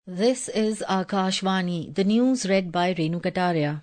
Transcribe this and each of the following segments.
This is Akashvani, the news read by Renu Kataria.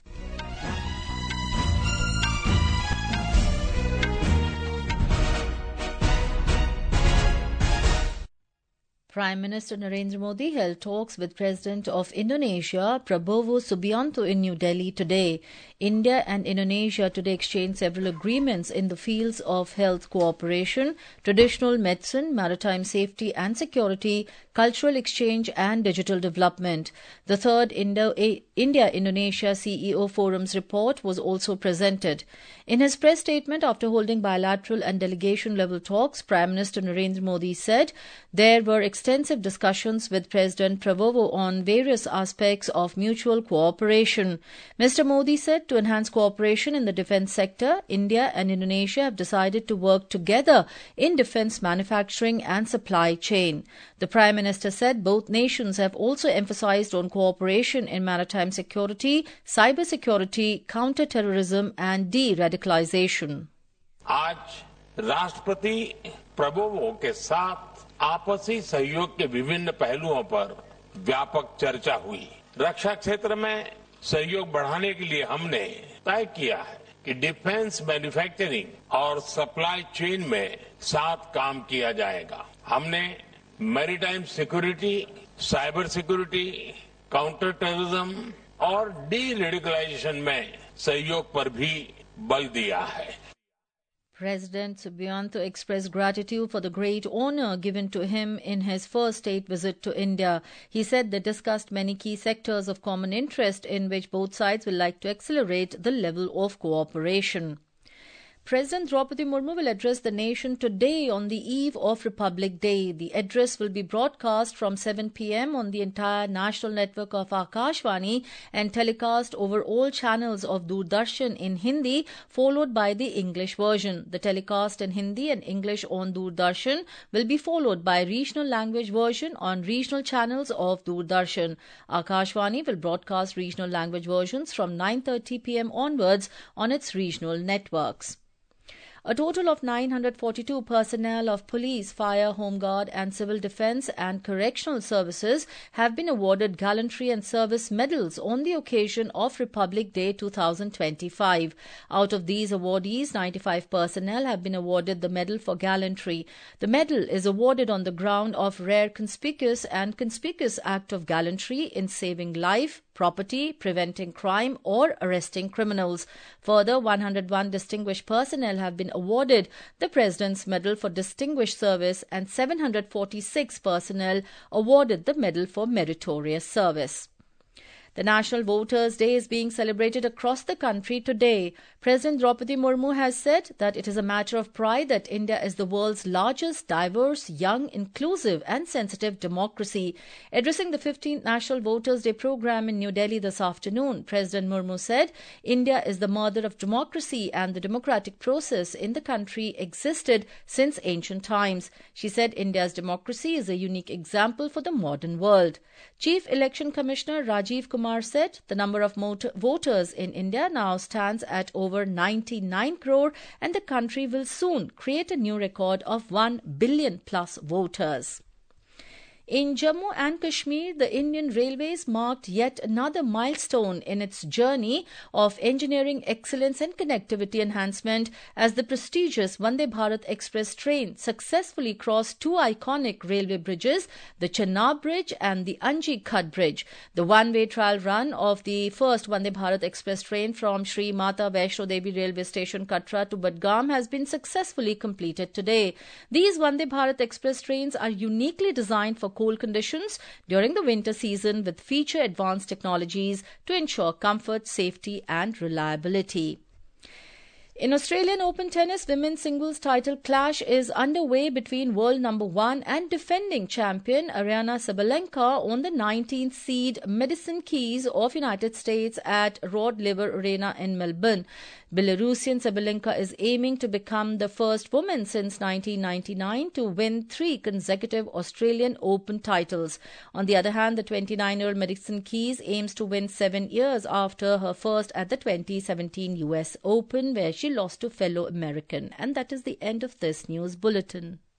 Prime Minister Narendra Modi held talks with President of Indonesia, Prabowo Subianto, in New Delhi today. India and Indonesia today exchanged several agreements in the fields of health cooperation, traditional medicine, maritime safety and security, cultural exchange and digital development. The third India-Indonesia CEO Forum's report was also presented. In his press statement after holding bilateral and delegation-level talks, Prime Minister Narendra Modi said there were extensive discussions with President Prabowo on various aspects of mutual cooperation. Mr. Modi said to enhance cooperation in the defence sector, India and Indonesia have decided to work together in defence manufacturing and supply chain. The Prime Minister said both nations have also emphasized on cooperation in maritime security, cyber security, counter-terrorism and de-radicalization. आज राष्ट्रपति Prabowo के साथ आपसी सहयोग के विभिन्न पहलुओं पर व्यापक चर्चा हुई। रक्षा क्षेत्र में सहयोग बढ़ाने के लिए हमने तय किया है कि डिफेंस मैन्युफैक्चरिंग और सप्लाई चेन में साथ काम किया जाएगा। हमने maritime security, cyber security, counter terrorism और डी रेडिकलाइजेशन में सहयोग पर भी बल दिया है। President Subianto expressed gratitude for the great honor given to him in his first state visit to India. He said they discussed many key sectors of common interest in which both sides will like to accelerate the level of cooperation. President Draupadi Murmu will address the nation today on the eve of Republic Day. The address will be broadcast from 7 p.m. on the entire national network of Akashvani and telecast over all channels of Doordarshan in Hindi, followed by the English version. The telecast in Hindi and English on Doordarshan will be followed by regional language version on regional channels of Doordarshan. Akashvani will broadcast regional language versions from 9:30 p.m. onwards on its regional networks. A total of 942 personnel of police, fire, home guard and civil defence and correctional services have been awarded gallantry and service medals on the occasion of Republic Day 2025. Out of these awardees, 95 personnel have been awarded the Medal for Gallantry. The medal is awarded on the ground of rare conspicuous act of gallantry in saving life, property, preventing crime or arresting criminals. Further, 101 distinguished personnel have been awarded the President's Medal for Distinguished Service and 746 personnel awarded the Medal for Meritorious Service. The National Voters' Day is being celebrated across the country today. President Draupadi Murmu has said that it is a matter of pride that India is the world's largest, diverse, young, inclusive and sensitive democracy. Addressing the 15th National Voters' Day program in New Delhi this afternoon, President Murmu said India is the mother of democracy and the democratic process in the country existed since ancient times. She said India's democracy is a unique example for the modern world. Chief Election Commissioner Rajiv Kumar said the number of voters in India now stands at over 99 crore and the country will soon create a new record of 1 billion plus voters. In Jammu and Kashmir, the Indian Railways marked yet another milestone in its journey of engineering excellence and connectivity enhancement as the prestigious Vande Bharat Express train successfully crossed two iconic railway bridges, the Chenab Bridge and the Anji Khad Bridge. The one-way trial run of the first Vande Bharat Express train from Sri Mata Vaishno Devi Railway Station, Katra to Budgam has been successfully completed today. These Vande Bharat Express trains are uniquely designed for cold conditions during the winter season with feature advanced technologies to ensure comfort, safety and reliability. In Australian Open tennis, women's singles title clash is underway between world number 1 and defending champion Aryna Sabalenka on the 19th seed Madison Keys of United States at Rod Laver Arena in Melbourne. Belarusian Sabalenka is aiming to become the first woman since 1999 to win 3 consecutive Australian Open titles. On the other hand, the 29-year-old Madison Keys aims to win 7 years after her first at the 2017 US Open, where she lost to fellow American. And that is the end of this news bulletin.